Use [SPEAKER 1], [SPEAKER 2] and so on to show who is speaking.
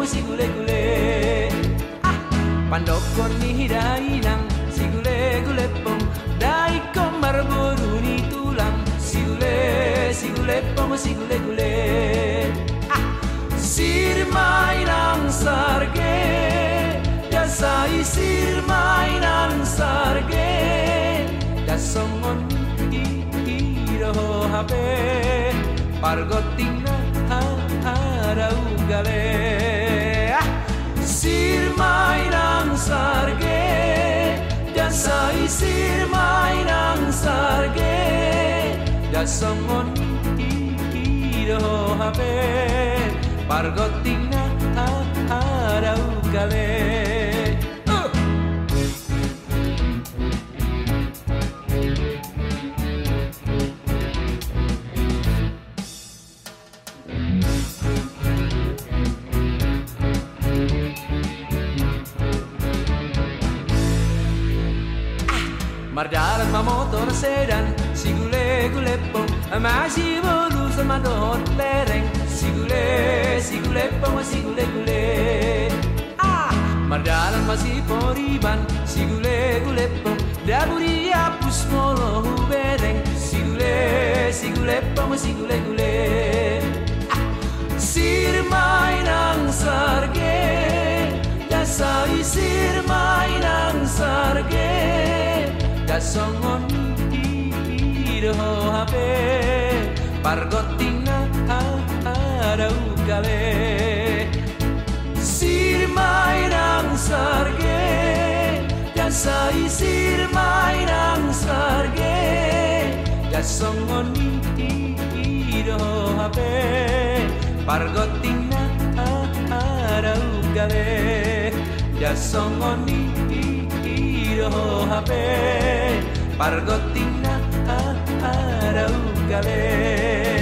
[SPEAKER 1] si gule-gule. Pandokon ni dainang si gule-gule pong, dai komar boru ni tulang si gule pong si gule-gule. Sirmai nang sarge, dasai sirmai nang sarge, dasongon iroh hape, pargoting na harau gale. Sirmai nang sarge, dasai sirmai nang sarge, dasongon iroh hape, pargoting na harau gale. Mardalan ma motor sedan, si gule-gule pong, masih boru sama don lereng, si gule pong, si gule-gule. Mardalan masih poriban, si gule-gule pong, daburi apus molo bereng, si gule pong, si gule-gule. Sirmai nang sarge, dasai sirmai nang sarge, dasongon iroh hape, pargoting na harau gale. Sirmai nang sarge, dasai sirmai nang sarge, dasongon iroh hape, pargoting na harau gale. Dasongon iroh hape, pargoting na harau gale.